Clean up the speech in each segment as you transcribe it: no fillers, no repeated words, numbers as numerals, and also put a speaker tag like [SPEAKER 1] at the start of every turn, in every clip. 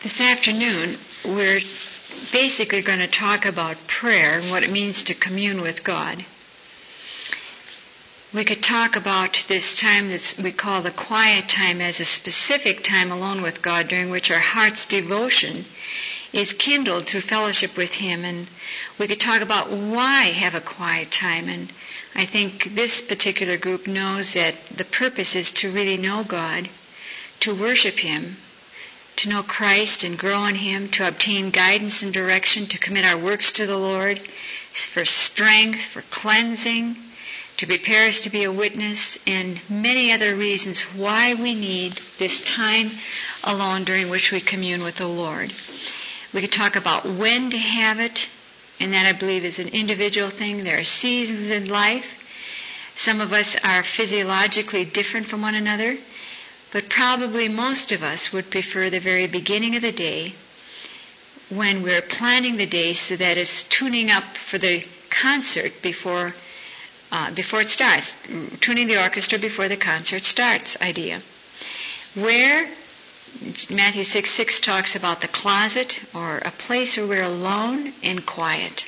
[SPEAKER 1] This afternoon, we're basically going to talk about prayer and what it means to commune with God. We could talk about this time that we call the quiet time as a specific time alone with God during which our heart's devotion is kindled through fellowship with Him. And we could talk about why have a quiet time. And I think this particular group knows that the purpose is to really know God, to worship Him, to know Christ and grow in Him, to obtain guidance and direction, to commit our works to the Lord, for strength, for cleansing, to prepare us to be a witness, and many other reasons why we need this time alone during which we commune with the Lord. We could talk about when to have it, and that I believe is an individual thing. There are seasons in life. Some of us are physiologically different from one another, but probably most of us would prefer the very beginning of the day when we're planning the day, so that it's tuning up for the concert before it starts, tuning the orchestra before the concert starts idea. Where Matthew 6:6 talks about the closet, or a place where we're alone and quiet.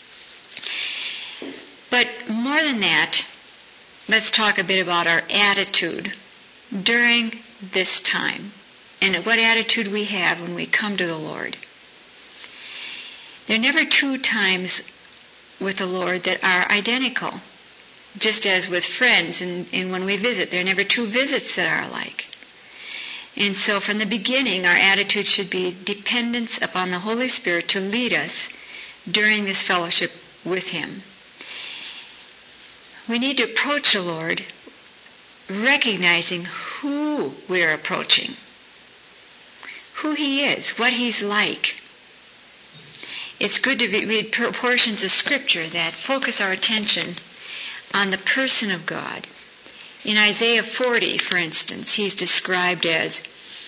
[SPEAKER 1] But more than that, let's talk a bit about our attitude during this time, and what attitude we have when we come to the Lord. There are never two times with the Lord that are identical. Just as with friends and when we visit, there are never two visits that are alike. And so from the beginning, our attitude should be dependence upon the Holy Spirit to lead us during this fellowship with Him. We need to approach the Lord recognizing who we're approaching, who He is, what He's like. It's good to read portions of Scripture that focus our attention on the person of God. In Isaiah 40, for instance, He's described as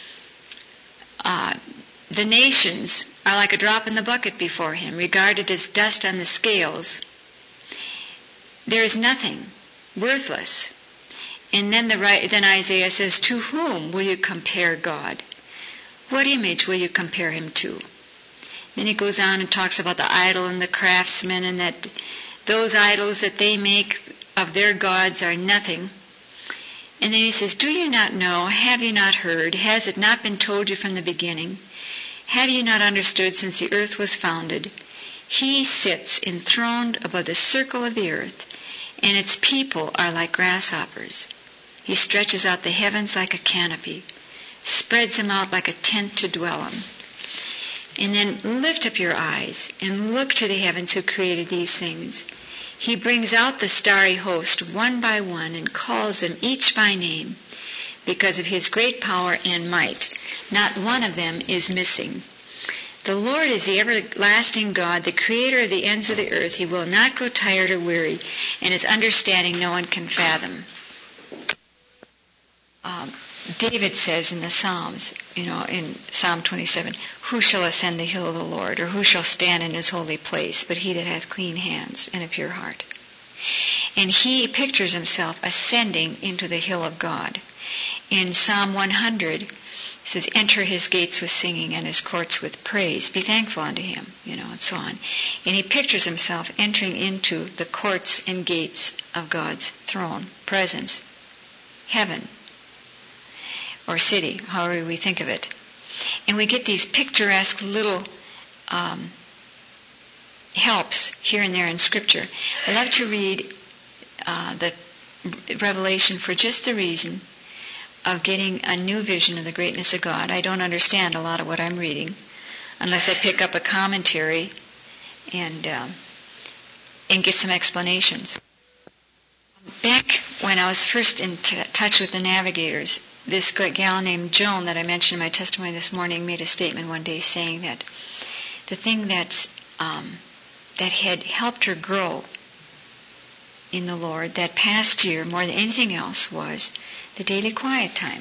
[SPEAKER 1] the nations are like a drop in the bucket before Him, regarded as dust on the scales. There is nothing, worthless. And then Isaiah says, to whom will you compare God? What image will you compare Him to? Then he goes on and talks about the idol and the craftsman, and that those idols that they make of their gods are nothing. And then he says, do you not know? Have you not heard? Has it not been told you from the beginning? Have you not understood since the earth was founded? He sits enthroned above the circle of the earth, and its people are like grasshoppers. He stretches out the heavens like a canopy, spreads them out like a tent to dwell in. And then lift up your eyes and look to the heavens who created these things. He brings out the starry host one by one and calls them each by name because of His great power and might. Not one of them is missing. The Lord is the everlasting God, the creator of the ends of the earth. He will not grow tired or weary, and His understanding no one can fathom. David says in the Psalms, in Psalm 27, who shall ascend the hill of the Lord, or who shall stand in His holy place, but he that hath clean hands and a pure heart. And he pictures himself ascending into the hill of God. In Psalm 100, it says, enter His gates with singing and His courts with praise. Be thankful unto Him, and so on. And he pictures himself entering into the courts and gates of God's throne, presence, heaven, or city, however we think of it. And we get these picturesque little helps here and there in Scripture. I love to read the Revelation for just the reason of getting a new vision of the greatness of God. I don't understand a lot of what I'm reading unless I pick up a commentary and get some explanations. Back when I was first in touch with the Navigators, this gal named Joan that I mentioned in my testimony this morning made a statement one day saying that the thing that had helped her grow in the Lord that past year more than anything else was the daily quiet time.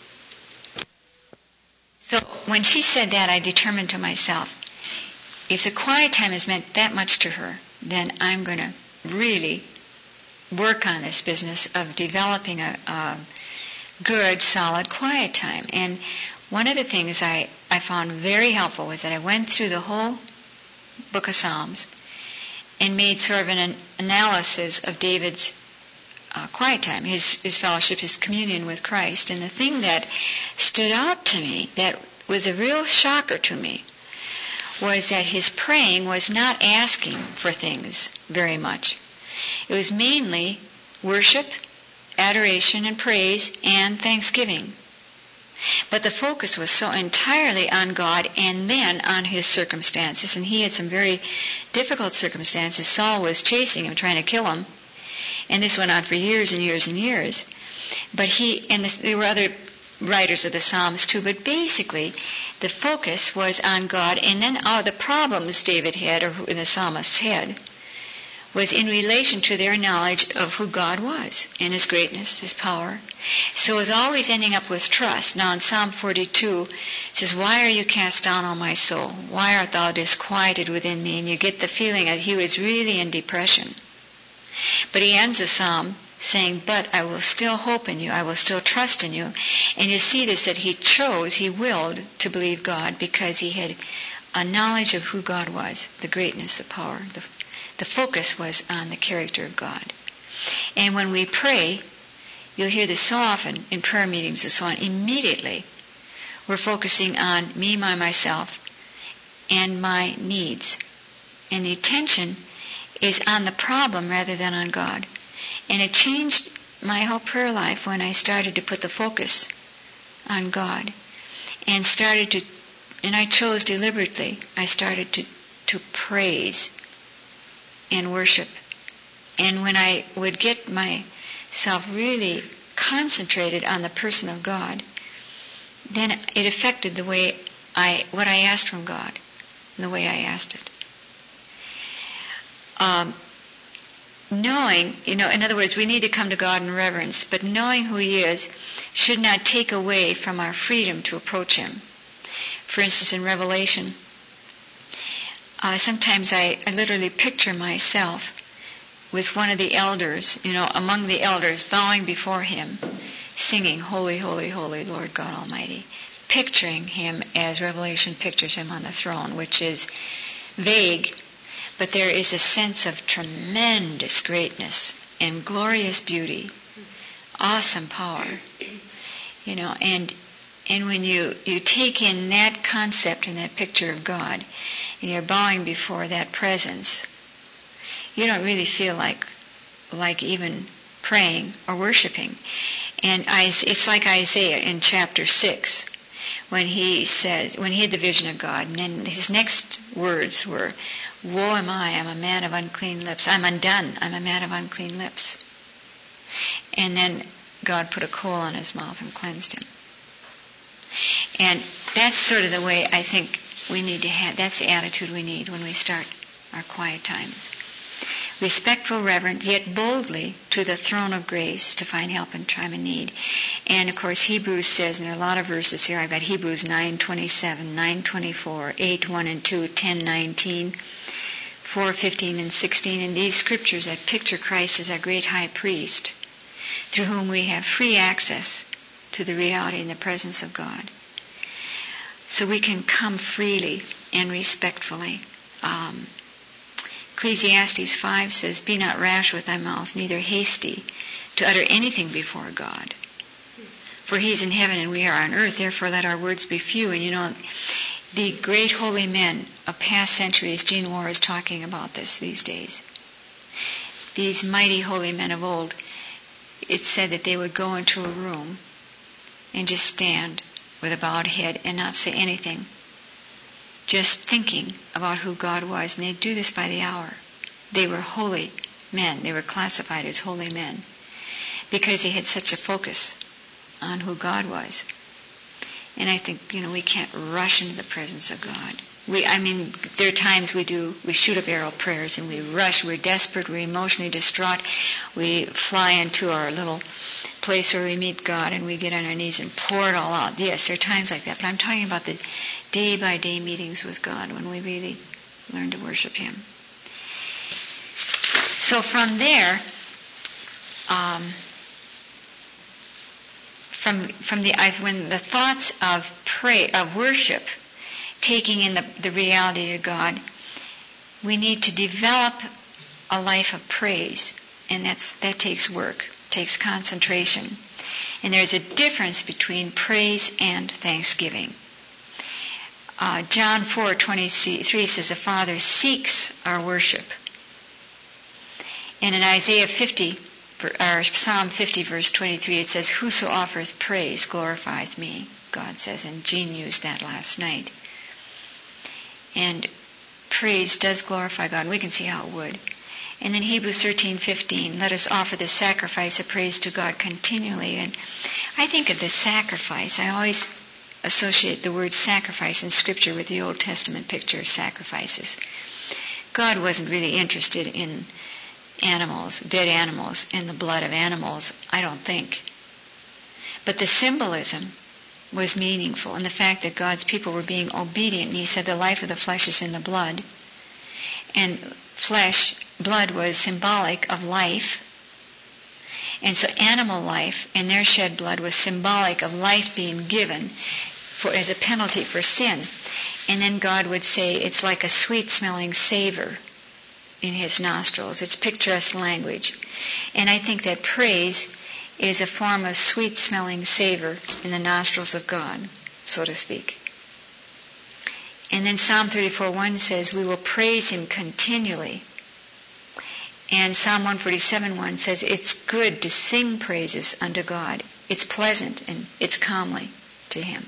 [SPEAKER 1] So when she said that, I determined to myself, if the quiet time has meant that much to her, then I'm going to really work on this business of developing a good, solid quiet time. And one of the things I found very helpful was that I went through the whole book of Psalms and made sort of an analysis of David's quiet time, his fellowship, his communion with Christ. And the thing that stood out to me, that was a real shocker to me, was that his praying was not asking for things very much. It was mainly worship, adoration and praise, and thanksgiving. But the focus was so entirely on God and then on his circumstances. And he had some very difficult circumstances. Saul was chasing him, trying to kill him. And this went on for years and years and years. But there were other writers of the Psalms too, but basically the focus was on God. And then the problems David had, or the psalmists had, was in relation to their knowledge of who God was, and his greatness, his power. So it was always ending up with trust. Now in Psalm 42, it says, "Why are you cast down, O my soul? Why art thou disquieted within me?" And you get the feeling that he was really in depression. But he ends the psalm saying, "But I will still hope in you, I will still trust in you." And you see this, that he willed to believe God because he had a knowledge of who God was, the greatness, the power, the focus was on the character of God. And when we pray, you'll hear this so often in prayer meetings and so on, immediately we're focusing on me, myself, and my needs. And the attention is on the problem rather than on God. And it changed my whole prayer life when I started to put the focus on God. And I chose deliberately, I started to praise and worship. And when I would get myself really concentrated on the person of God, then it affected the way what I asked from God, and the way I asked it. Knowing, in other words, we need to come to God in reverence, but knowing who he is should not take away from our freedom to approach him. For instance, in Revelation, sometimes I literally picture myself with one of the elders, among the elders, bowing before him, singing, "Holy, holy, holy, Lord God Almighty," picturing him as Revelation pictures him on the throne, which is vague, but there is a sense of tremendous greatness and glorious beauty, awesome power, and when you take in that concept and that picture of God, and you're bowing before that presence, you don't really feel like even praying or worshiping. And it's like Isaiah in chapter 6, when he had the vision of God, and then his next words were, "Woe am I, I'm a man of unclean lips. I'm undone, I'm a man of unclean lips." And then God put a coal on his mouth and cleansed him. And that's sort of the way I think we need to have, that's the attitude we need when we start our quiet times. Respectful, reverent, yet boldly to the throne of grace to find help in time of need. And of course Hebrews says, and there are a lot of verses here, I've got Hebrews 9:27, 9:24, 8:1 and 2, 10:19, 4:15 and 16, and these scriptures that picture Christ as our great high priest, through whom we have free access to the reality and the presence of God. So we can come freely and respectfully. Ecclesiastes 5 says, "Be not rash with thy mouth, neither hasty to utter anything before God. For he is in heaven and we are on earth, therefore let our words be few." And the great holy men of past centuries, Gene Moore is talking about this these days. These mighty holy men of old, it's said that they would go into a room and just stand with a bowed head and not say anything, just thinking about who God was. And they'd do this by the hour. They were holy men. They were classified as holy men because they had such a focus on who God was. And I think, we can't rush into the presence of God. There are times we shoot up arrow prayers and we rush, we're desperate, we're emotionally distraught, we fly into our little place where we meet God and we get on our knees and pour it all out. Yes, there are times like that, but I'm talking about the day-by-day meetings with God when we really learn to worship him. So from when the thoughts of worship, taking in the reality of God, we need to develop a life of praise, and that takes work, takes concentration. And there's a difference between praise and thanksgiving. John 4:23 says the Father seeks our worship. And in Psalm 50 verse 23 it says, "Whoso offers praise glorifies me," God says, and Jean used that last night. And praise does glorify God, and we can see how it would. And then Hebrews 13:15, "Let us offer the sacrifice of praise to God continually." And I think of the sacrifice. I always associate the word sacrifice in Scripture with the Old Testament picture of sacrifices. God wasn't really interested in animals, dead animals, in the blood of animals, I don't think. But the symbolism was meaningful, and the fact that God's people were being obedient. And he said the life of the flesh is in the blood. And blood was symbolic of life. And so animal life and their shed blood was symbolic of life being given as a penalty for sin. And then God would say it's like a sweet-smelling savor in his nostrils. It's picturesque language. And I think that praise is a form of sweet-smelling savor in the nostrils of God, so to speak. And then Psalm 34:1 says, "We will praise him continually." And Psalm 147:1 says, "It's good to sing praises unto God. It's pleasant and it's comely to him."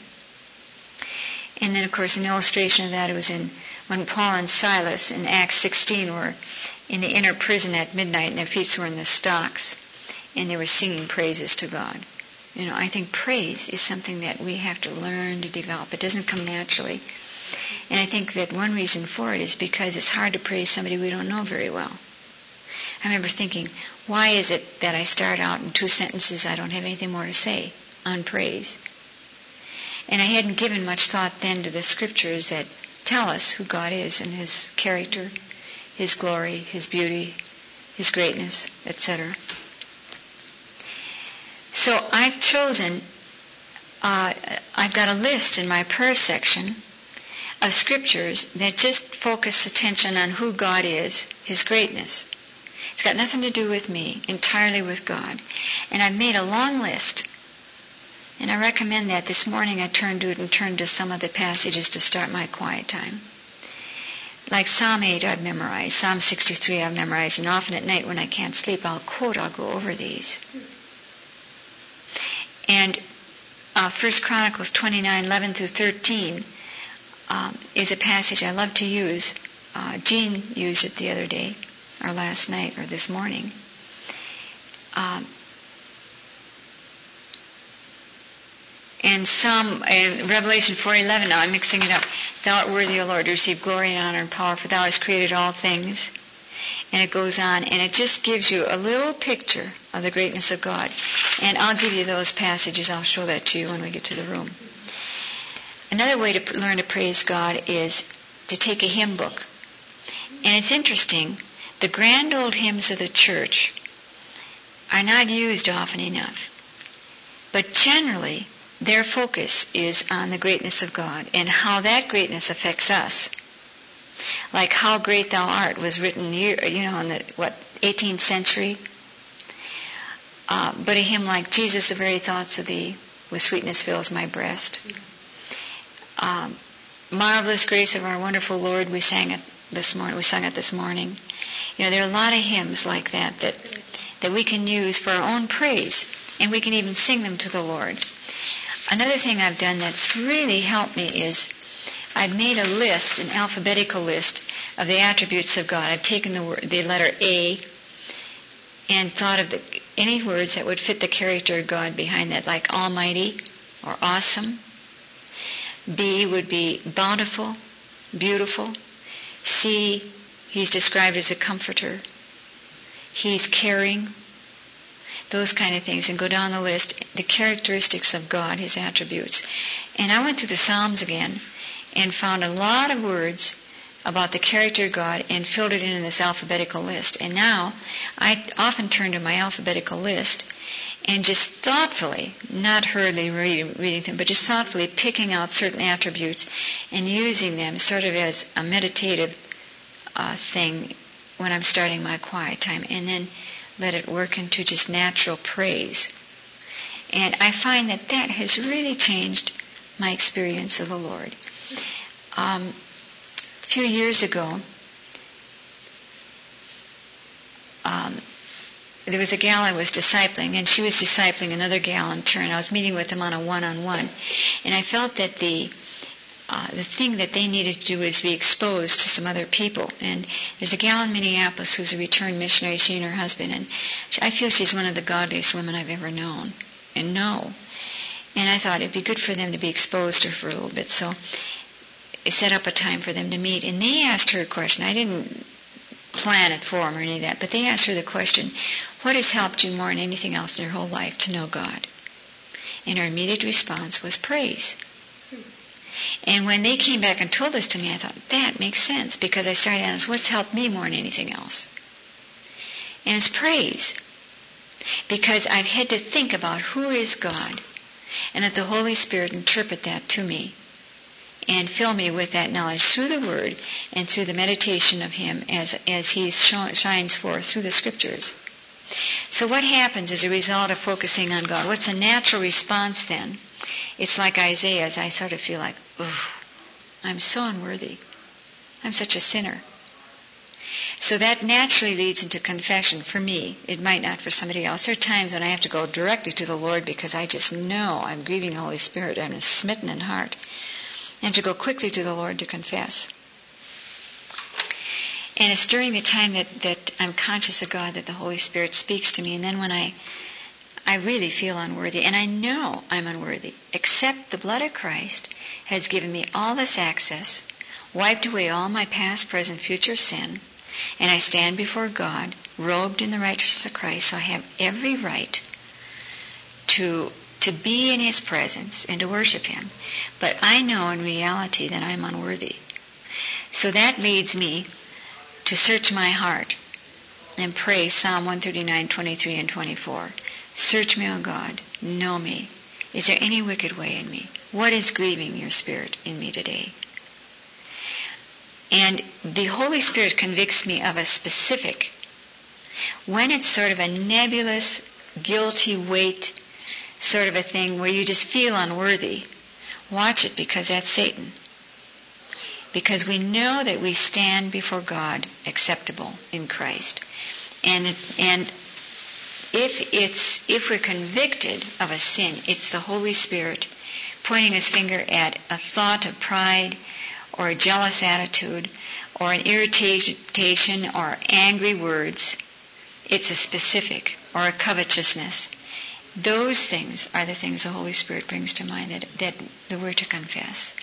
[SPEAKER 1] And then, of course, an illustration of that was when Paul and Silas in Acts 16 were in the inner prison at midnight and their feet were in the stocks and they were singing praises to God. You know, I think praise is something that we have to learn to develop. It doesn't come naturally. And I think that one reason for it is because it's hard to praise somebody we don't know very well. I remember thinking, why is it that I start out in 2 sentences, I don't have anything more to say on praise? And I hadn't given much thought then to the scriptures that tell us who God is and his character, his glory, his beauty, his greatness, etc. So I've chosen, I've got a list in my prayer section of scriptures that just focus attention on who God is, his greatness. It's got nothing to do with me, entirely with God. And I've made a long list. And I recommend that this morning I turned to it and turned to some of the passages to start my quiet time. Like Psalm 8 I've memorized, Psalm 63 I've memorized, and often at night when I can't sleep I'll go over these. And 1 Chronicles 29:11 through 13 is a passage I love to use. Jean used it the other day, or last night, or this morning. And Revelation 4:11, now I'm mixing it up. "Thou art worthy, O Lord, to receive glory and honor and power, for thou hast created all things." And it goes on, and it just gives you a little picture of the greatness of God. And I'll give you those passages. I'll show that to you when we get to the room. Another way to learn to praise God is to take a hymn book. And it's interesting, the grand old hymns of the church are not used often enough. But generally, their focus is on the greatness of God and how that greatness affects us. Like "How Great Thou Art" was written, in the 18th century. But a hymn like "Jesus, the very thoughts of Thee, with sweetness fills my breast." "Marvelous Grace of Our Wonderful Lord," we sang it this morning. There are a lot of hymns like that we can use for our own praise, and we can even sing them to the Lord. Another thing I've done that's really helped me is I've made a list, an alphabetical list of the attributes of God. I've taken the letter A and thought of any words that would fit the character of God behind that, like almighty or awesome. B would be bountiful, beautiful. C, he's described as a comforter. He's caring. Those kind of things, and go down the list, the characteristics of God, his attributes. And I went through the Psalms again and found a lot of words about the character of God and filled it in this alphabetical list. And now I often turn to my alphabetical list and just thoughtfully, not hurriedly reading them, but just thoughtfully picking out certain attributes and using them sort of as a meditative thing when I'm starting my quiet time, and then let it work into just natural praise. And I find that has really changed my experience of the Lord. A few years ago, there was a gal I was discipling, and she was discipling another gal in turn. I was meeting with them on a one-on-one, and I felt that the thing that they needed to do was be exposed to some other people. And there's a gal in Minneapolis who's a returned missionary, she and her husband, and I feel she's one of the godliest women I've ever known and know. And I thought it'd be good for them to be exposed to her for a little bit, so I set up a time for them to meet. And they asked her a question. I didn't plan it for them or any of that, but they asked her the question, what has helped you more than anything else in your whole life to know God? And her immediate response was praise. And when they came back and told this to me, I thought, that makes sense, because I started asking, what's helped me more than anything else? And it's praise. Because I've had to think about who is God, and let the Holy Spirit interpret that to me and fill me with that knowledge through the Word and through the meditation of Him as He shines forth through the Scriptures. So what happens as a result of focusing on God? What's a natural response then? It's like Isaiah's. I sort of feel like, I'm so unworthy. I'm such a sinner. So that naturally leads into confession for me. It might not for somebody else. There are times when I have to go directly to the Lord because I just know I'm grieving the Holy Spirit. I'm smitten in heart. I have to go quickly to the Lord to confess. And it's during the time that I'm conscious of God that the Holy Spirit speaks to me. And then when I really feel unworthy, and I know I'm unworthy, except the blood of Christ has given me all this access, wiped away all my past, present, future sin, and I stand before God, robed in the righteousness of Christ, so I have every right to be in His presence and to worship Him. But I know in reality that I'm unworthy. So that leads me to search my heart and pray Psalm 139, 23 and 24. Search me, O God, know me. Is there any wicked way in me? What is grieving your Spirit in me today? And the Holy Spirit convicts me of a specific. When it's sort of a nebulous, guilty weight sort of a thing where you just feel unworthy, watch it, because that's Satan. Because we know that we stand before God acceptable in Christ. And if we're convicted of a sin, it's the Holy Spirit pointing His finger at a thought of pride or a jealous attitude or an irritation or angry words. It's a specific, or a covetousness. Those things are the things the Holy Spirit brings to mind that we're to confess.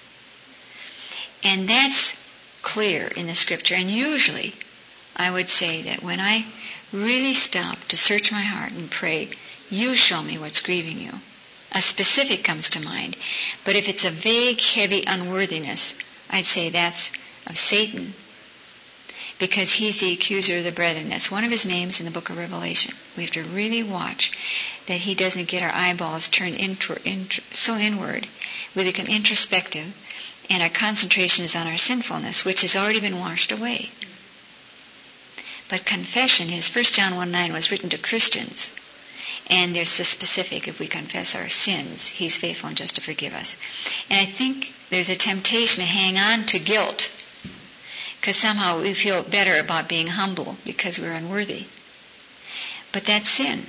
[SPEAKER 1] And that's clear in the Scripture. And usually, I would say that when I really stop to search my heart and pray, you show me what's grieving you. A specific comes to mind. But if it's a vague, heavy unworthiness, I'd say that's of Satan. Because he's the accuser of the brethren. That's one of his names in the book of Revelation. We have to really watch that he doesn't get our eyeballs turned so inward. We become introspective, and our concentration is on our sinfulness, which has already been washed away. But confession is, 1 John 1:9 was written to Christians. And there's the specific, if we confess our sins, He's faithful and just to forgive us. And I think there's a temptation to hang on to guilt, because somehow we feel better about being humble because we're unworthy. But that's sin.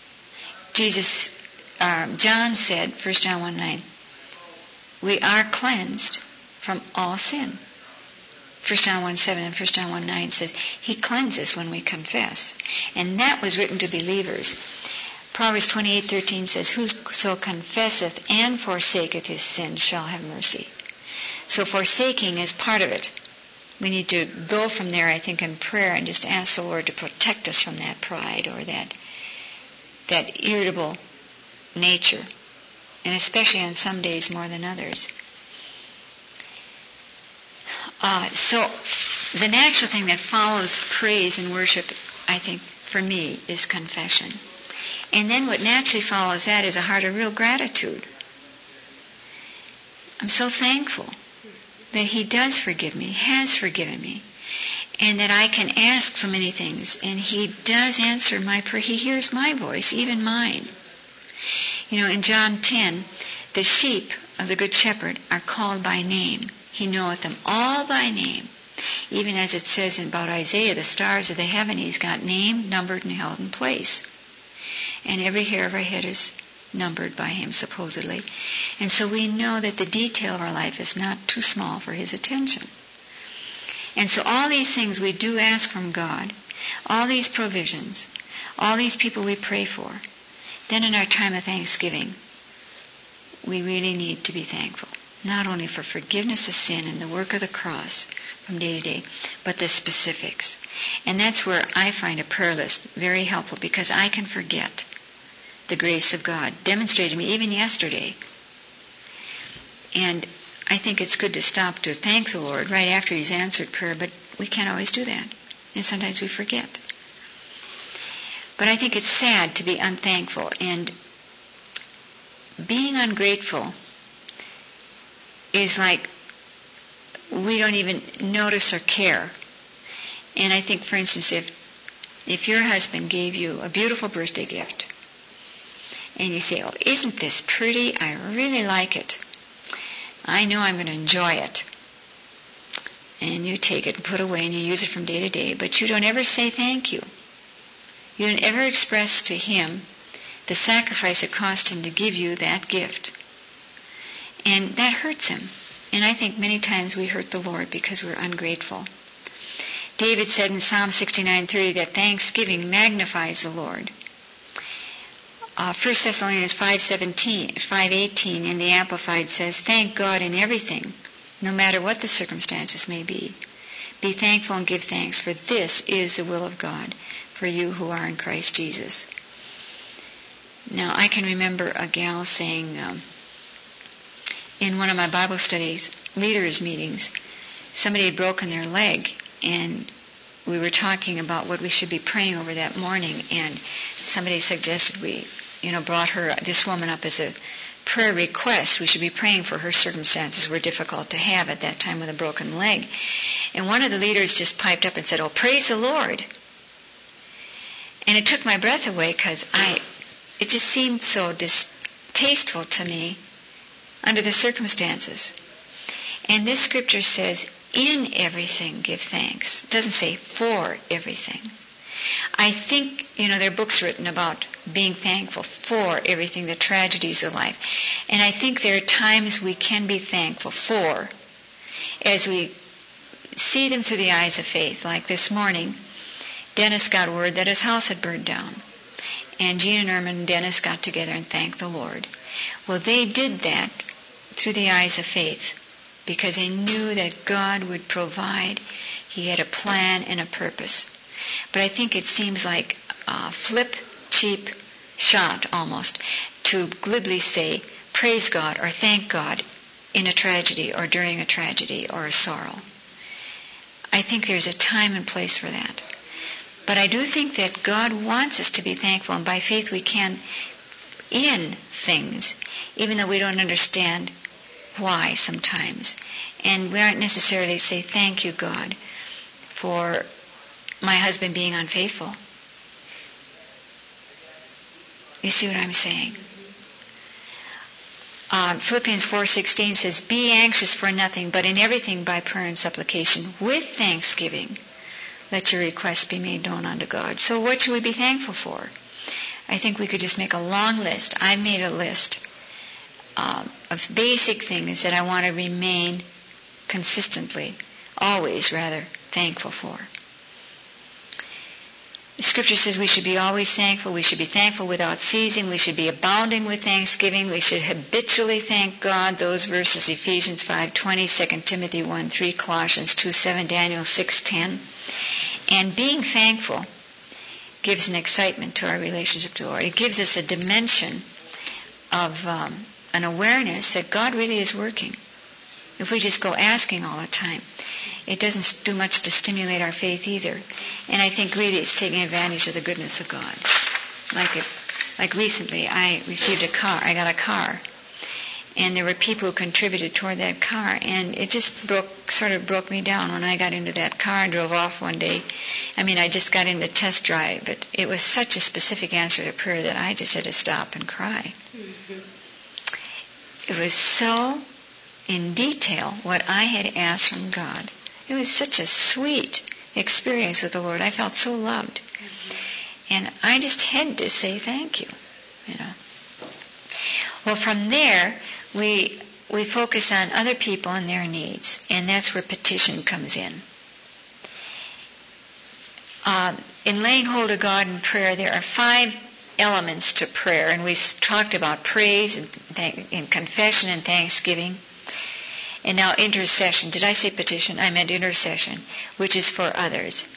[SPEAKER 1] John said, 1 John 1:9, we are cleansed from all sin. 1 John 1:7 and 1 John 1:9 says He cleanses when we confess. And that was written to believers. Proverbs 28:13 says, whoso confesseth and forsaketh his sin shall have mercy. So forsaking is part of it. We need to go from there, I think, in prayer and just ask the Lord to protect us from that pride or that irritable nature, and especially on some days more than others. So the natural thing that follows praise and worship, I think, for me, is confession. And then what naturally follows that is a heart of real gratitude. I'm so thankful that He does forgive me, has forgiven me, and that I can ask so many things, and He does answer my prayer. He hears my voice, even mine. You know, in John 10, the sheep of the Good Shepherd are called by name. He knoweth them all by name. Even as it says about Isaiah, the stars of the heaven, He's got named, numbered, and held in place. And every hair of our head is numbered by Him, supposedly. And so we know that the detail of our life is not too small for His attention. And so all these things we do ask from God, all these provisions, all these people we pray for, then in our time of thanksgiving, we really need to be thankful. Not only for forgiveness of sin and the work of the cross from day to day, but the specifics. And that's where I find a prayer list very helpful, because I can forget the grace of God demonstrated to me even yesterday. And I think it's good to stop to thank the Lord right after He's answered prayer, but we can't always do that. And sometimes we forget. But I think it's sad to be unthankful. And being ungrateful is like we don't even notice or care. And I think, for instance, if your husband gave you a beautiful birthday gift, and you say, oh, isn't this pretty? I really like it. I know I'm going to enjoy it. And you take it and put it away and you use it from day to day, but you don't ever say thank you. You don't ever express to Him the sacrifice it cost Him to give you that gift. And that hurts Him. And I think many times we hurt the Lord because we're ungrateful. David said in Psalm 69:30 that thanksgiving magnifies the Lord. 1 Thessalonians 5:18 in the Amplified says, thank God in everything, no matter what the circumstances may be. Be thankful and give thanks, for this is the will of God for you who are in Christ Jesus. Now, I can remember a gal saying, in one of my Bible studies, leaders' meetings, somebody had broken their leg, and we were talking about what we should be praying over that morning, and somebody suggested we, brought this woman up as a prayer request. We should be praying for her circumstances were difficult to have at that time with a broken leg. And one of the leaders just piped up and said, oh, praise the Lord. And it took my breath away because it just seemed so distasteful to me under the circumstances. And this scripture says, in everything give thanks. It doesn't say for everything. I think, there are books written about being thankful for everything, the tragedies of life. And I think there are times we can be thankful for as we see them through the eyes of faith. Like this morning, Dennis got word that his house had burned down. And Gene and Erman and Dennis got together and thanked the Lord. Well, they did that through the eyes of faith because they knew that God would provide. He had a plan and a purpose. But I think it seems like a flip, cheap shot almost to glibly say, praise God or thank God in a tragedy or during a tragedy or a sorrow. I think there's a time and place for that. But I do think that God wants us to be thankful, and by faith we can in things, even though we don't understand why sometimes. And we aren't necessarily say, thank you, God, for my husband being unfaithful. You see what I'm saying? Philippians 4:16 says, be anxious for nothing, but in everything by prayer and supplication, with thanksgiving, let your requests be made known unto God. So what should we be thankful for? I think we could just make a long list. I made a list of basic things that I want to remain consistently, always rather, thankful for. The scripture says we should be always thankful. We should be thankful without ceasing. We should be abounding with thanksgiving. We should habitually thank God. Those verses, Ephesians 5:20, 2 Timothy 1:3, Colossians 2:7, Daniel 6:10. And being thankful gives an excitement to our relationship to the Lord. It gives us a dimension of an awareness that God really is working. If we just go asking all the time, it doesn't do much to stimulate our faith either. And I think really it's taking advantage of the goodness of God. Like recently, I received a car. I got a car. And there were people who contributed toward that car. And it just sort of broke me down when I got into that car and drove off one day. I mean, I just got into test drive, but it was such a specific answer to prayer that I just had to stop and cry. Mm-hmm. It was so in detail what I had asked from God. It was such a sweet experience with the Lord. I felt so loved. Mm-hmm. And I just had to say thank you, Well, from there, we focus on other people and their needs, and that's where petition comes in. In laying hold of God in prayer, there are 5 elements to prayer, and we talked about praise and confession and thanksgiving. And now intercession. Did I say petition? I meant intercession, which is for others.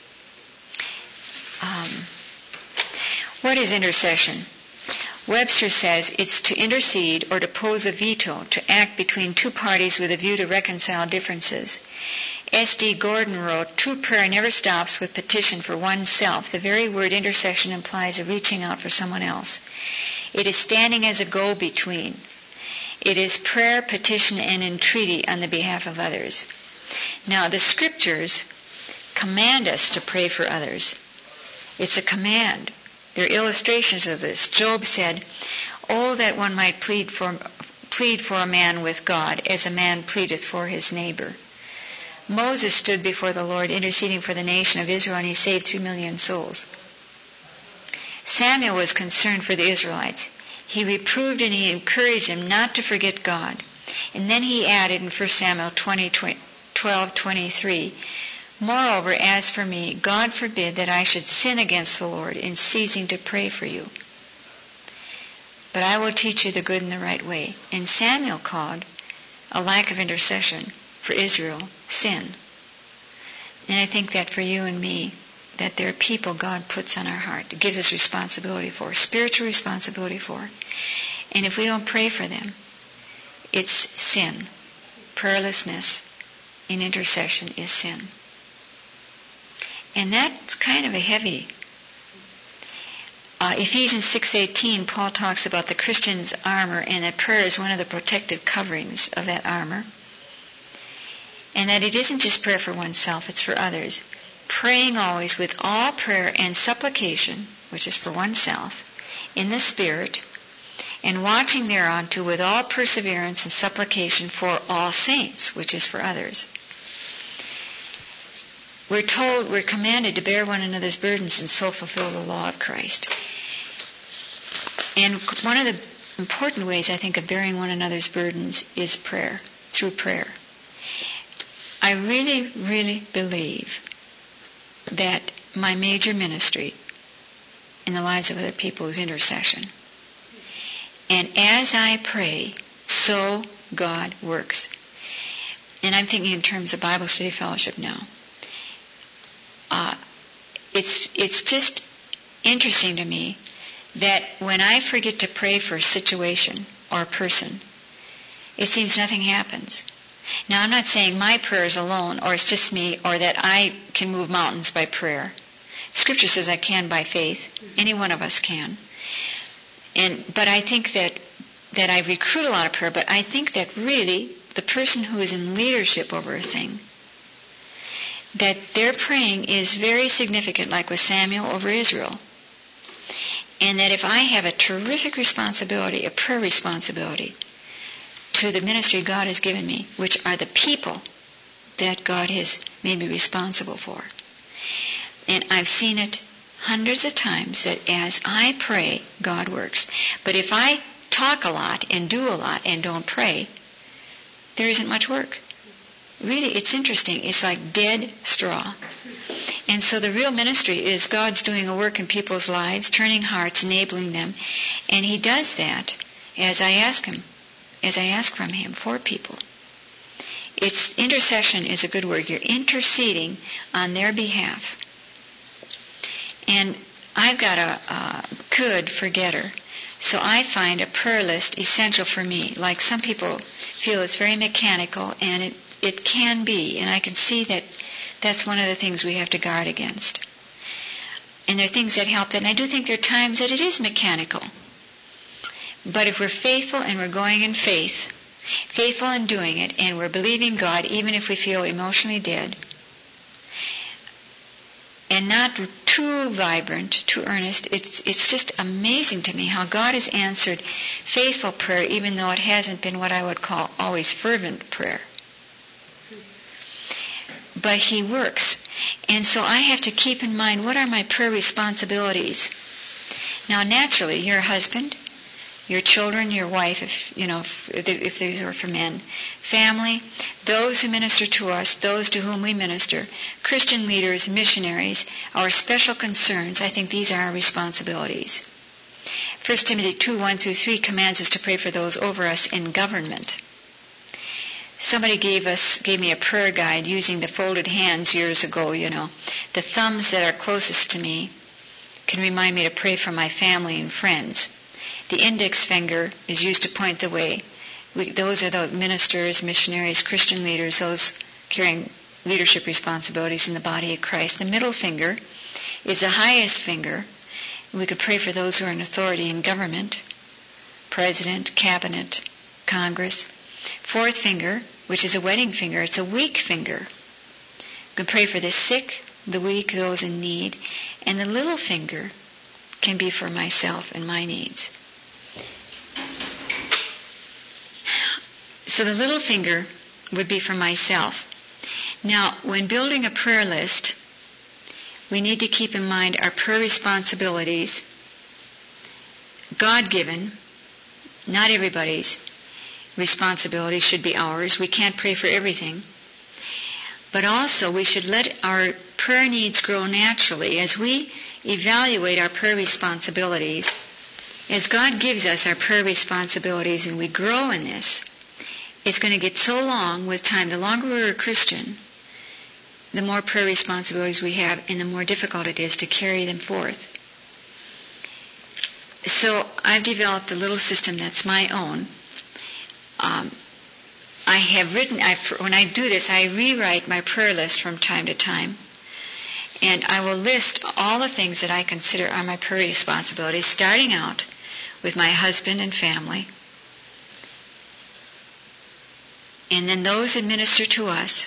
[SPEAKER 1] What is intercession? Webster says it's to intercede or to pose a veto, to act between 2 parties with a view to reconcile differences. S.D. Gordon wrote, "True prayer never stops with petition for oneself. The very word intercession implies a reaching out for someone else. It is standing as a go-between. It is prayer, petition, and entreaty on the behalf of others." Now, the Scriptures command us to pray for others. It's a command. There are illustrations of this. Job said, "Oh, that one might plead for a man with God, as a man pleadeth for his neighbor." Moses stood before the Lord interceding for the nation of Israel, and he saved 3 million souls. Samuel was concerned for the Israelites. He reproved and he encouraged them not to forget God. And then he added in 1 Samuel 12:23, "Moreover, as for me, God forbid that I should sin against the Lord in ceasing to pray for you. But I will teach you the good and the right way." And Samuel called a lack of intercession for Israel sin. And I think that for you and me, that there are people God puts on our heart, gives us responsibility for, spiritual responsibility for. And if we don't pray for them, it's sin. Prayerlessness in intercession is sin. And that's kind of a heavy. Ephesians 6:18, Paul talks about the Christian's armor, and that prayer is one of the protective coverings of that armor. And that it isn't just prayer for oneself, it's for others. Praying always with all prayer and supplication, which is for oneself, in the Spirit, and watching thereunto with all perseverance and supplication for all saints, which is for others. We're commanded to bear one another's burdens and so fulfill the law of Christ. And one of the important ways, I think, of bearing one another's burdens is prayer, through prayer. I really, really believe that my major ministry in the lives of other people is intercession. And as I pray, so God works. And I'm thinking in terms of Bible Study Fellowship now. It's just interesting to me that when I forget to pray for a situation or a person, it seems nothing happens. Now, I'm not saying my prayers alone, or it's just me, or that I can move mountains by prayer. Scripture says I can by faith. Any one of us can. But I think that I recruit a lot of prayer, but I think that really the person who is in leadership over a thing, that their praying is very significant, like with Samuel over Israel. And that if I have a terrific responsibility, a prayer responsibility, to the ministry God has given me, which are the people that God has made me responsible for. And I've seen it hundreds of times that as I pray, God works. But if I talk a lot and do a lot and don't pray, there isn't much work. Really, it's interesting. It's like dead straw. And so the real ministry is God's doing a work in people's lives, turning hearts, enabling them. And He does that as I ask from Him for people. Intercession is a good word. You're interceding on their behalf. And I've got a good forgetter So I find a prayer list essential for me. Like some people feel it's very mechanical, and it can be, and I can see that that's one of the things we have to guard against. And there are things that help that, and I do think there are times that it is mechanical. But if we're faithful and we're going in faith, faithful in doing it, and we're believing God even if we feel emotionally dead, and not too vibrant, too earnest, it's just amazing to me how God has answered faithful prayer even though it hasn't been what I would call always fervent prayer. But He works. And so I have to keep in mind, what are my prayer responsibilities? Now naturally, your husband, your children, your wife, if these are for men, family, those who minister to us, those to whom we minister, Christian leaders, missionaries, our special concerns, I think these are our responsibilities. 1 Timothy 2:1-3 commands us to pray for those over us in government. Somebody gave me a prayer guide using the folded hands years ago, The thumbs that are closest to me can remind me to pray for my family and friends. The index finger is used to point the way. Those are those ministers, missionaries, Christian leaders, those carrying leadership responsibilities in the body of Christ. The middle finger is the highest finger. We could pray for those who are in authority in government, president, cabinet, Congress. Fourth finger, which is a wedding finger, it's a weak finger. We can pray for the sick, the weak, those in need. And the little finger can be for myself and my needs. So the little finger would be for myself. Now, when building a prayer list, we need to keep in mind our prayer responsibilities, God-given, not everybody's responsibility should be ours. We can't pray for everything. But also, we should let our prayer needs grow naturally. As we evaluate our prayer responsibilities, as God gives us our prayer responsibilities and we grow in this, it's going to get so long with time. The longer we're a Christian, the more prayer responsibilities we have and the more difficult it is to carry them forth. So I've developed a little system that's my own. When I do this, I rewrite my prayer list from time to time. And I will list all the things that I consider are my prayer responsibilities, starting out with my husband and family. And then those that minister to us.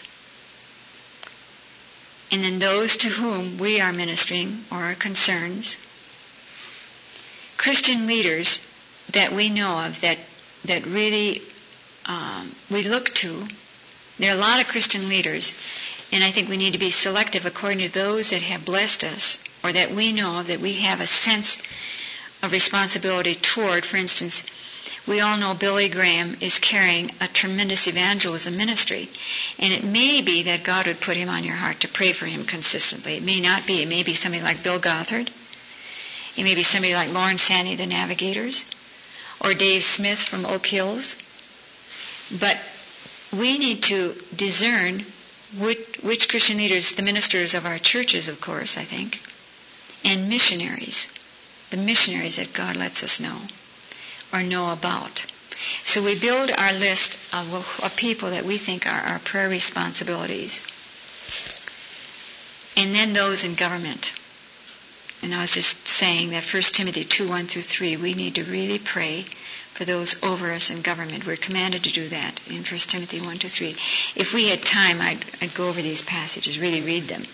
[SPEAKER 1] And then those to whom we are ministering or our concerns. Christian leaders that we know of that really we look to. There are a lot of Christian leaders, and I think we need to be selective according to those that have blessed us or that we know of, that we have a sense of responsibility toward. For instance, we all know Billy Graham is carrying a tremendous evangelism ministry, and it may be that God would put him on your heart to pray for him consistently. It may not be. It may be somebody like Bill Gothard. It may be somebody like Lauren Sandy, the Navigators, or Dave Smith from Oak Hills. But we need to discern which Christian leaders, the ministers of our churches, of course, I think, and missionaries, the missionaries that God lets us know or know about. So we build our list of people that we think are our prayer responsibilities. And then those in government. And I was just saying that 1 Timothy 2:1-3, we need to really pray for those over us in government. We're commanded to do that in 1 Timothy 1-3. If we had time, I'd go over these passages, really read them.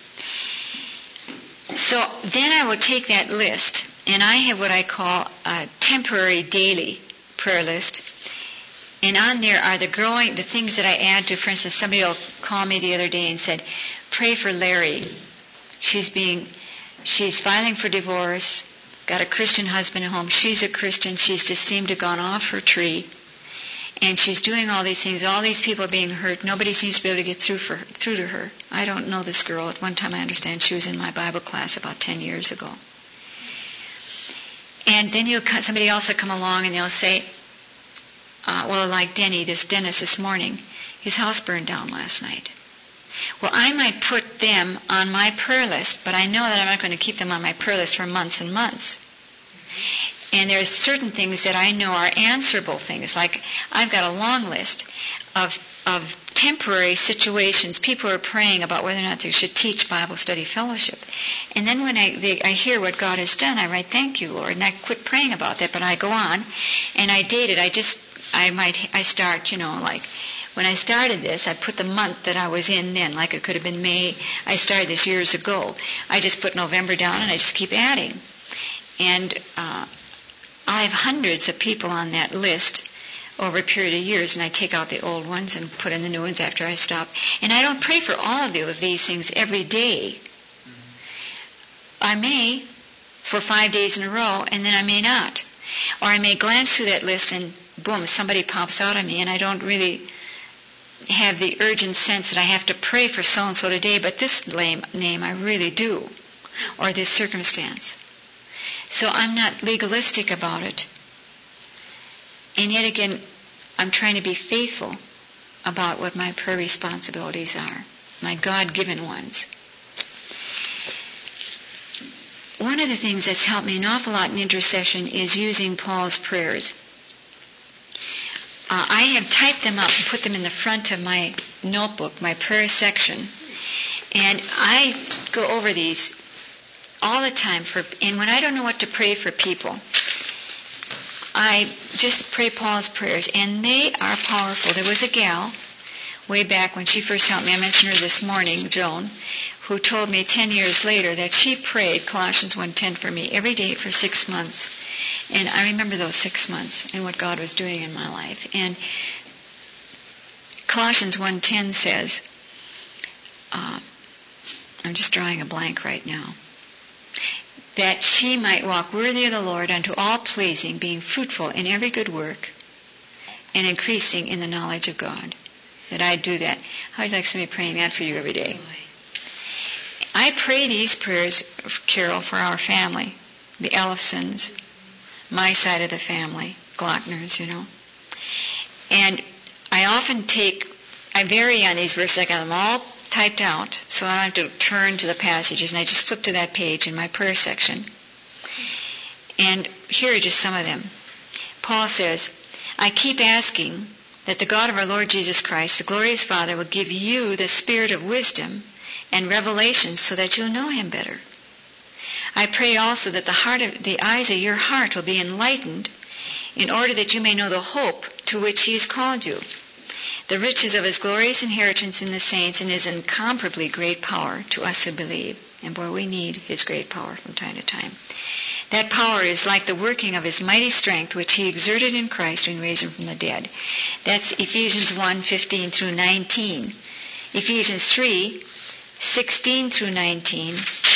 [SPEAKER 1] So then I would take that list, and I have what I call a temporary daily prayer list. And on there are the things that I add to. For instance, somebody will call me the other day and said, pray for Larry. She's filing for divorce, got a Christian husband at home. She's a Christian. She's just seemed to have gone off her tree. And she's doing all these things. All these people are being hurt. Nobody seems to be able to get through to her. I don't know this girl. At one time, I understand she was in my Bible class about 10 years ago. And then somebody else will come along and they'll say, like Dennis this morning, his house burned down last night. Well, I might put them on my prayer list, but I know that I'm not going to keep them on my prayer list for months and months. And there's certain things that I know are answerable things. Like I've got a long list of temporary situations. People are praying about whether or not they should teach Bible study fellowship. And then when I hear what God has done, I write, thank you, Lord. And I quit praying about that, but I go on. And I date it. I start, like when I started this, I put the month that I was in then, like it could have been May. I started this years ago. I just put November down and I just keep adding. And I have hundreds of people on that list over a period of years, and I take out the old ones and put in the new ones after I stop. And I don't pray for all of these things every day. I may for 5 days in a row, and then I may not. Or I may glance through that list and boom, somebody pops out at me, and I don't really have the urgent sense that I have to pray for so-and-so today, but this name I really do, or this circumstance. So I'm not legalistic about it. And yet again, I'm trying to be faithful about what my prayer responsibilities are, my God-given ones. One of the things that's helped me an awful lot in intercession is using Paul's prayers. I have typed them up and put them in the front of my notebook, my prayer section, and I go over these all the time. And when I don't know what to pray for people, I just pray Paul's prayers, and they are powerful. There was a gal way back when she first helped me, I mentioned her this morning, Joan, who told me 10 years later that she prayed Colossians 1:10 for me every day for 6 months. And I remember those 6 months and what God was doing in my life. And Colossians 1:10 says, I'm just drawing a blank right now, that she might walk worthy of the Lord unto all pleasing, being fruitful in every good work, and increasing in the knowledge of God. That I do that. How would you like somebody praying that for you every day? I pray these prayers, Carol, for our family, the Ellefsons, my side of the family, Glockners, And I often I vary on these verses. I got them all typed out, so I don't have to turn to the passages, and I just flip to that page in my prayer section. And here are just some of them. Paul says, I keep asking that the God of our Lord Jesus Christ, the glorious Father, will give you the spirit of wisdom and revelation so that you'll know Him better. I pray also that the eyes of your heart will be enlightened in order that you may know the hope to which He has called you, the riches of His glorious inheritance in the saints, and His incomparably great power to us who believe. And boy, we need His great power from time to time. That power is like the working of His mighty strength, which He exerted in Christ when He raised Him from the dead. That's Ephesians 1:15 through 19. Ephesians 3:16 through 19.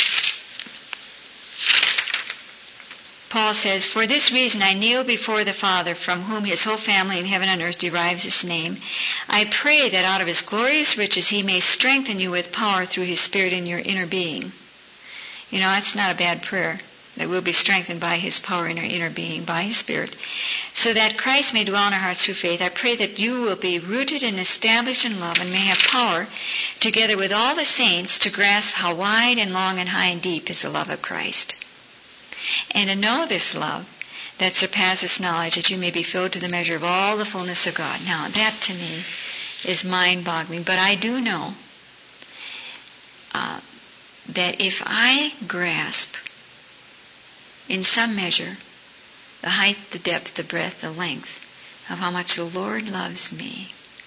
[SPEAKER 1] Paul says, for this reason I kneel before the Father, from whom His whole family in heaven and earth derives its name. I pray that out of His glorious riches He may strengthen you with power through His Spirit in your inner being. That's not a bad prayer, that we'll be strengthened by His power in our inner being, by His Spirit, so that Christ may dwell in our hearts through faith. I pray that you will be rooted and established in love, and may have power, together with all the saints, to grasp how wide and long and high and deep is the love of Christ, and to know this love that surpasses knowledge, that you may be filled to the measure of all the fullness of God. Now, that to me is mind-boggling, but I do know that if I grasp in some measure the height, the depth, the breadth, the length of how much the Lord loves me,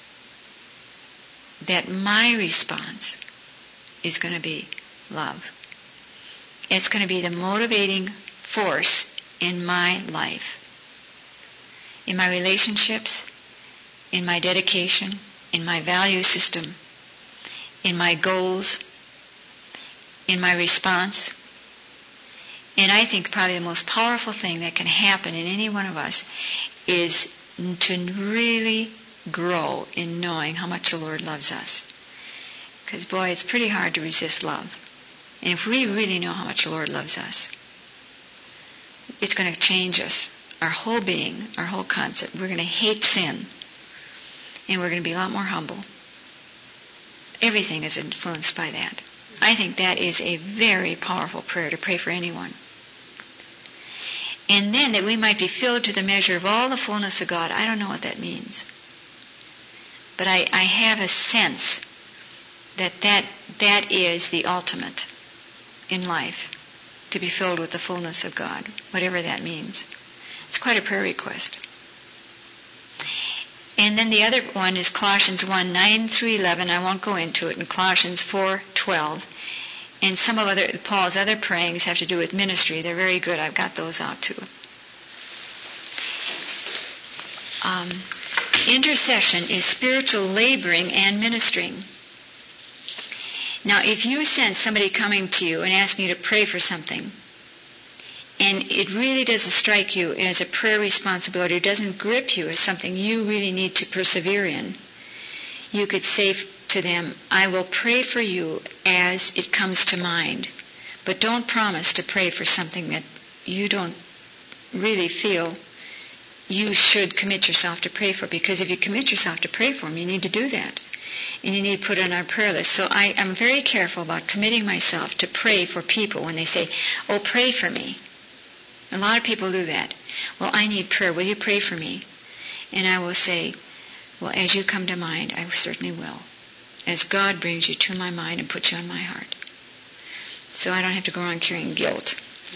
[SPEAKER 1] that my response is going to be love. It's going to be the motivating force in my life, in my relationships, in my dedication, in my value system, in my goals, in my response. And I think probably the most powerful thing that can happen in any one of us is to really grow in knowing how much the Lord loves us. Because, boy, it's pretty hard to resist love. And if we really know how much the Lord loves us, it's going to change us, our whole being, our whole concept. We're going to hate sin, and we're going to be a lot more humble. Everything is influenced by that. I think that is a very powerful prayer to pray for anyone. And then that we might be filled to the measure of all the fullness of God. I don't know what that means. But I have a sense that is the ultimate in life, to be filled with the fullness of God, whatever that means. It's quite a prayer request. And then the other one is Colossians 1:9-11. I won't go into it. And Colossians 4:12. And some of Paul's other prayings have to do with ministry. They're very good. I've got those out too. Intercession is spiritual laboring and ministering. Now, if you sense somebody coming to you and asking you to pray for something, and it really doesn't strike you as a prayer responsibility, it doesn't grip you as something you really need to persevere in, you could say to them, I will pray for you as it comes to mind, but don't promise to pray for something that you don't really feel you should commit yourself to pray for, because if you commit yourself to pray for them, you need to do that. And you need to put it on our prayer list. So I am very careful about committing myself to pray for people when they say, oh, pray for me. A lot of people do that. Well, I need prayer. Will you pray for me? And I will say, well, as you come to mind, I certainly will. As God brings you to my mind and puts you on my heart. So I don't have to go around carrying guilt.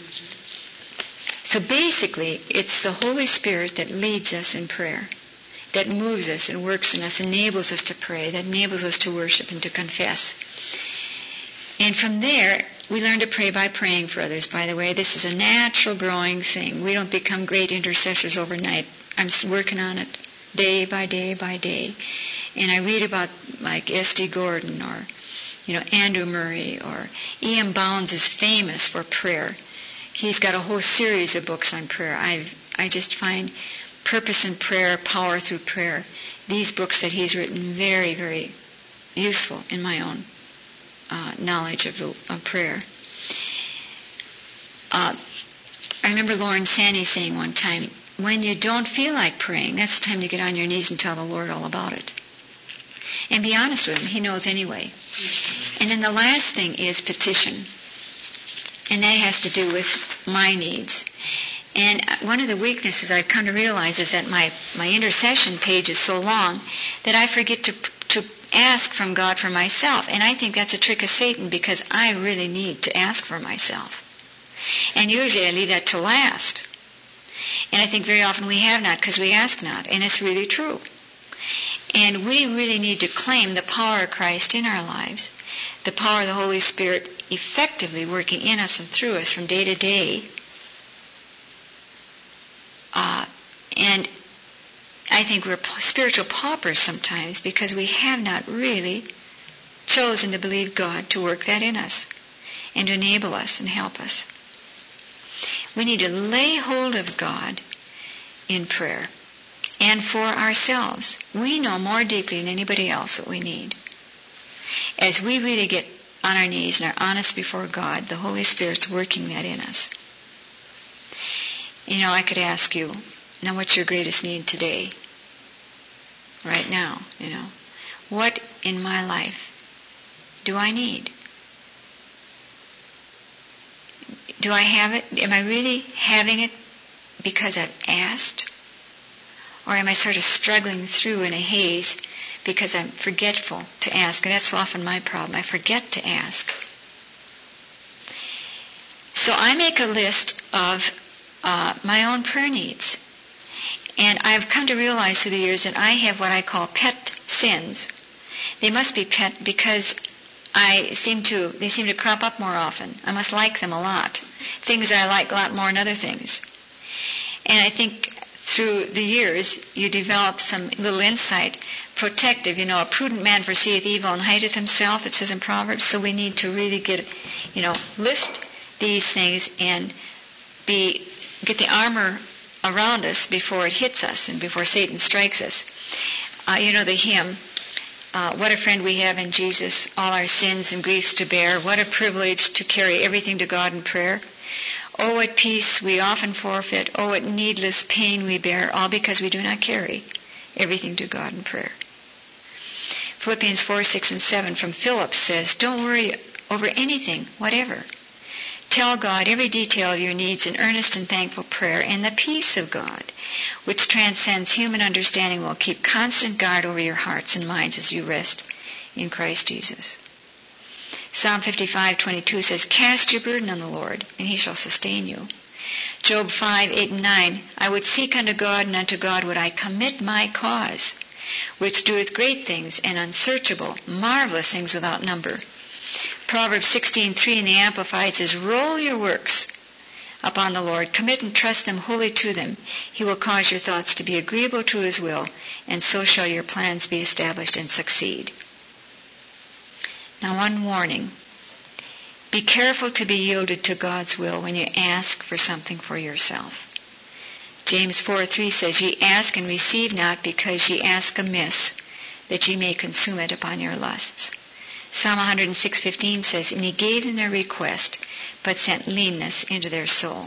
[SPEAKER 1] So basically, it's the Holy Spirit that leads us in prayer, that moves us and works in us, enables us to pray, that enables us to worship and to confess. And from there, we learn to pray by praying for others. By the way, this is a natural growing thing. We don't become great intercessors overnight. I'm working on it day by day by day. And I read about like S.D. Gordon or, Andrew Murray, or E.M. Bounds is famous for prayer. He's got a whole series of books on prayer. I just find Purpose in Prayer, Power Through Prayer, these books that he's written, very, very useful in my own knowledge of prayer. I remember Lauren Sandy saying one time, when you don't feel like praying, that's the time to get on your knees and tell the Lord all about it. And be honest with Him. He knows anyway. And then the last thing is petition. And that has to do with my needs. And one of the weaknesses I've come to realize is that my intercession page is so long that I forget to ask from God for myself. And I think that's a trick of Satan, because I really need to ask for myself. And usually I leave that to last. And I think very often we have not, because we ask not. And it's really true. And we really need to claim the power of Christ in our lives, the power of the Holy Spirit effectively working in us and through us from day to day. And I think we're spiritual paupers sometimes because we have not really chosen to believe God to work that in us and to enable us and help us. We need to lay hold of God in prayer. And for ourselves, we know more deeply than anybody else what we need. As we really get on our knees and are honest before God, the Holy Spirit's working that in us. I could ask you, now what's your greatest need today? Right now, What in my life do I need? Do I have it? Am I really having it because I've asked? Or am I sort of struggling through in a haze because I'm forgetful to ask? And that's often my problem. I forget to ask. So I make a list of my own prayer needs. And I've come to realize through the years that I have what I call pet sins. They must be pet because they seem to crop up more often. I must like them a lot. Things I like a lot more than other things. And I think through the years you develop some little insight, protective. A prudent man foreseeth evil and hideth himself, it says in Proverbs. So we need to really list these things and get the armor around us before it hits us and before Satan strikes us. The hymn, what a friend we have in Jesus, all our sins and griefs to bear. What a privilege to carry everything to God in prayer. Oh, what peace we often forfeit. Oh, what needless pain we bear, all because we do not carry everything to God in prayer. Philippians 4:6 and 7 from Philip says, don't worry over anything, whatever. Tell God every detail of your needs in earnest and thankful prayer, and the peace of God, which transcends human understanding, will keep constant guard over your hearts and minds as you rest in Christ Jesus. Psalm 55:22 says, "Cast your burden on the Lord, and he shall sustain you." Job 5:8 and 9, "I would seek unto God, and unto God would I commit my cause, which doeth great things and unsearchable, marvelous things without number." Proverbs 16:3 in the Amplified says, "Roll your works upon the Lord, commit and trust them wholly to them. He will cause your thoughts to be agreeable to his will, and so shall your plans be established and succeed." Now, one warning. Be careful to be yielded to God's will when you ask for something for yourself. James 4:3 says, "Ye ask and receive not, because ye ask amiss, that ye may consume it upon your lusts." Psalm 106:15 says, "And he gave them their request, but sent leanness into their soul."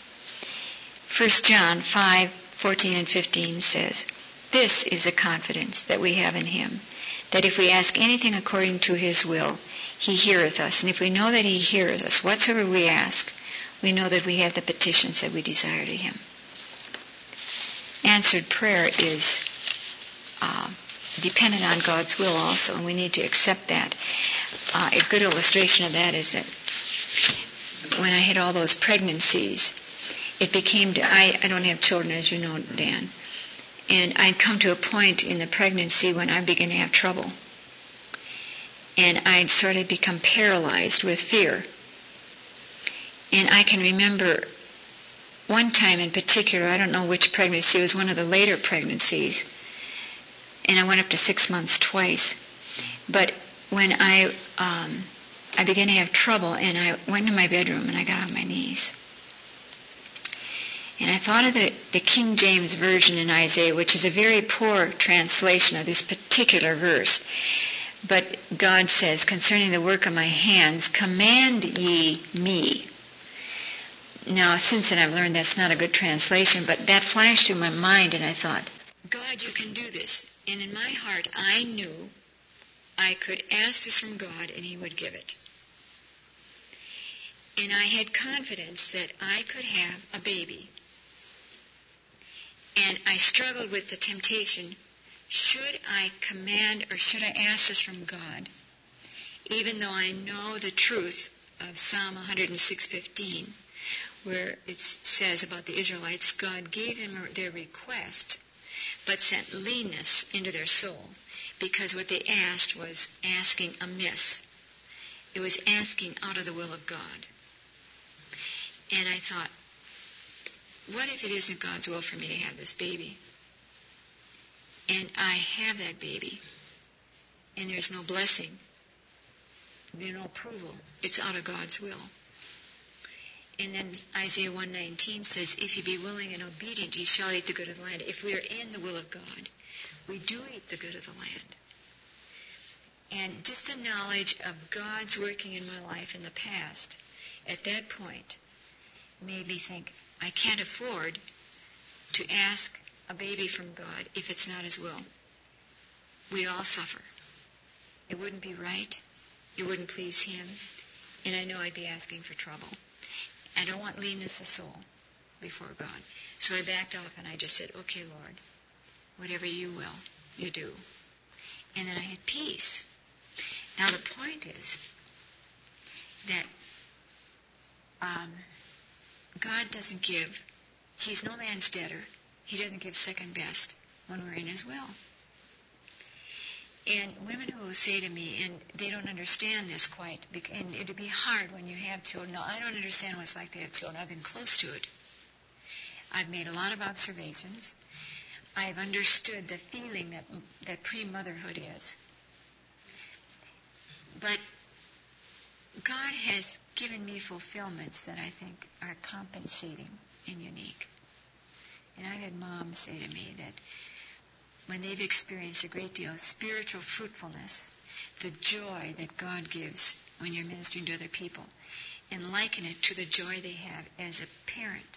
[SPEAKER 1] 1 John 5:14 and 15 says, "This is the confidence that we have in him, that if we ask anything according to his will, he heareth us. And if we know that he heareth us, whatsoever we ask, we know that we have the petitions that we desire to him." Answered prayer is dependent on God's will also, and we need to accept that. A good illustration of that is that when I had all those pregnancies, it became, I don't have children, as you know, Dan, and I'd come to a point in the pregnancy when I began to have trouble. And I'd sort of become paralyzed with fear. And I can remember one time in particular, I don't know which pregnancy, it was one of the later pregnancies, and I went up to 6 months twice. But when I began to have trouble, and I went to my bedroom and I got on my knees. And I thought of the King James Version in Isaiah, which is a very poor translation of this particular verse. But God says, "Concerning the work of my hands, command ye me." Now, since then I've learned that's not a good translation, but that flashed through my mind, and I thought, God, you can do this. And in my heart, I knew I could ask this from God, and he would give it. And I had confidence that I could have a baby. And I struggled with the temptation, should I command or should I ask this from God, even though I know the truth of Psalm 106:15, where it says about the Israelites, God gave them their request, but sent leanness into their soul, because what they asked was asking amiss. It was asking out of the will of God. And I thought, what if it isn't God's will for me to have this baby? And I have that baby, and there's no blessing, there's no approval. It's out of God's will. And then Isaiah 1:19 says, "If ye be willing and obedient, ye shall eat the good of the land." If we are in the will of God, we do eat the good of the land. And just the knowledge of God's working in my life in the past, at that point, made me think, I can't afford to ask a baby from God if it's not his will. We'd all suffer. It wouldn't be right. It wouldn't please him. And I know I'd be asking for trouble. I don't want leanness of soul before God. So I backed off and I just said, "Okay, Lord, whatever you will, you do." And then I had peace. Now the point is that God doesn't give, he's no man's debtor. He doesn't give second best when we're in his will. And women who will say to me, and they don't understand this quite, and it'd be hard when you have children. Now, I don't understand what it's like to have children. I've been close to it. I've made a lot of observations. I've understood the feeling that pre-motherhood is. But God has given me fulfillments that I think are compensating and unique. And I've had moms say to me that when they've experienced a great deal of spiritual fruitfulness, the joy that God gives when you're ministering to other people, and liken it to the joy they have as a parent.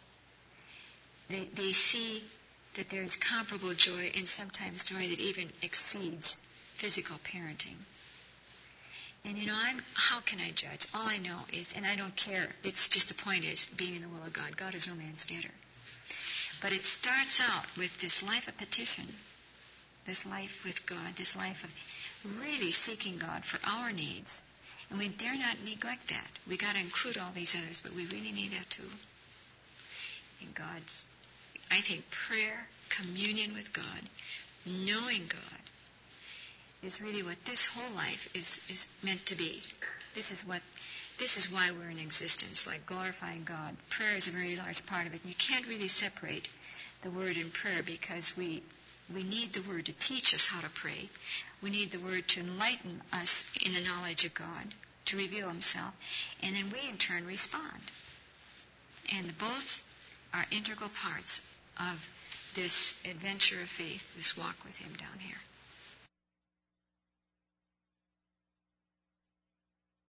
[SPEAKER 1] They see that there's comparable joy, and sometimes joy that even exceeds physical parenting. And how can I judge? All I know is, and I don't care, it's just the point is, being in the will of God. God is no man's debtor. But it starts out with this life of petition, this life with God, this life of really seeking God for our needs. And we dare not neglect that. We got to include all these others, but we really need that too. And I think prayer, communion with God, knowing God, is really what this whole life is meant to be. This is why we're in existence, like glorifying God. Prayer is a very large part of it. And you can't really separate the Word and prayer, because we need the Word to teach us how to pray. We need the Word to enlighten us in the knowledge of God, to reveal Himself, and then we in turn respond. And both are integral parts of this adventure of faith, this walk with Him down here.